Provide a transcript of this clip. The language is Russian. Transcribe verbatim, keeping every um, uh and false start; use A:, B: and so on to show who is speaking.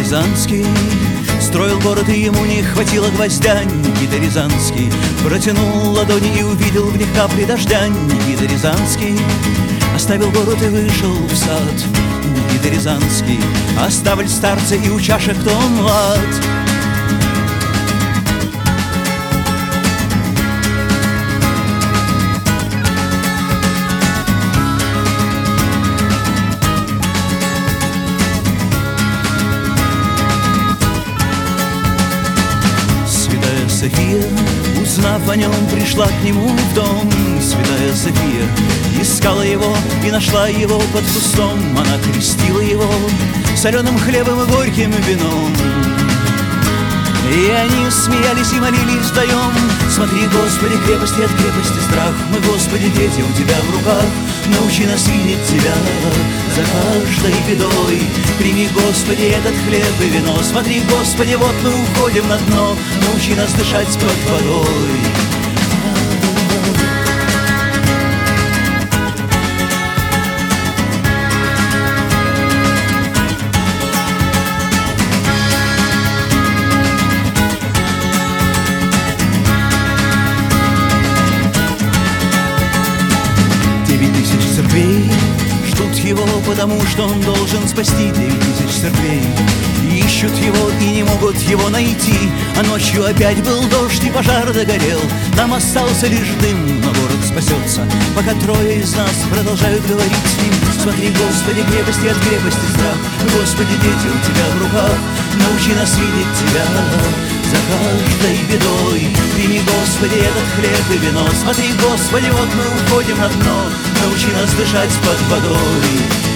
A: Рязанский строил город, и ему не хватило гвоздя. Никита Рязанский протянул ладони и увидел в них капли дождя. Никита Рязанский оставил город и вышел в сад. Никита Рязанский оставил старца и у чашек том лад. София, узнав о нем, пришла к нему в дом. Святая София искала его и нашла его под кустом. Она крестила его соленым хлебом и горьким вином. И они смеялись и молились вдвоем. Смотри, Господи, крепости от крепости страх. Мы, Господи, дети у Тебя в руках. Научи нас видеть Тебя за каждой бедой. Прими, Господи, этот хлеб и вино. Смотри, Господи, вот мы уходим на дно. Научи нас дышать под водой. Ждут его, потому что он должен спасти девять тысяч церквей. Ищут его и не могут его найти. А ночью опять был дождь и пожар догорел. Нам остался лишь дым, но город спасется, пока трое из нас продолжают говорить с ним. Смотри, Господи, крепости от крепости страх. Господи, дети у Тебя в руках. Научи нас видеть Тебя за каждой бедой. Прими, Господи, этот хлеб и вино. Смотри, Господи, вот мы уходим на дно. Научи нас дышать под водой.